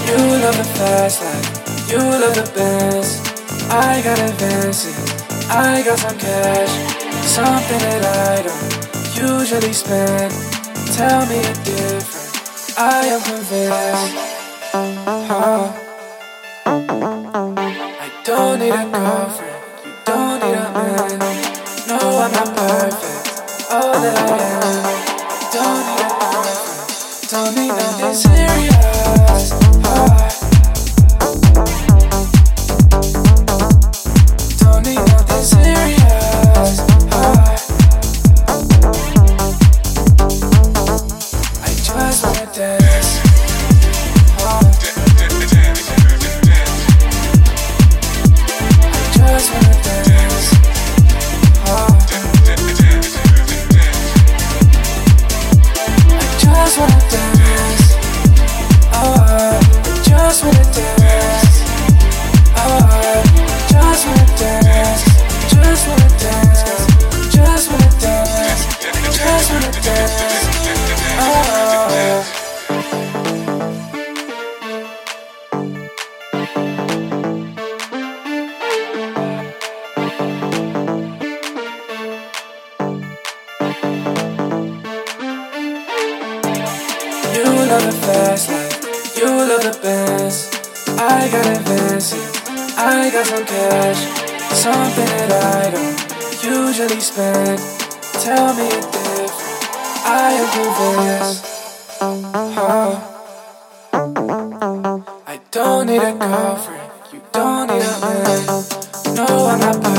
You love the fast life, you love the best. I got advances, I got some cash, something that I don't usually spend. Tell me a different, I am convinced. I don't need a girlfriend, you don't need a man. No, I'm not perfect, all that I am. Don't need a girlfriend, don't need nothing serious. Don't need nothing serious. I just wanna dance. Just wanna dance. I just wanna dance. I just wanna dance. I just wanna dance. Just wanna dance. Just wanna dance. Just wanna dance. You love the fast life, you love the best. I got advances, I got some cash, something that I don't usually spend. Tell me a different, I am convinced. I don't need a girlfriend, you don't need a man. No, I'm not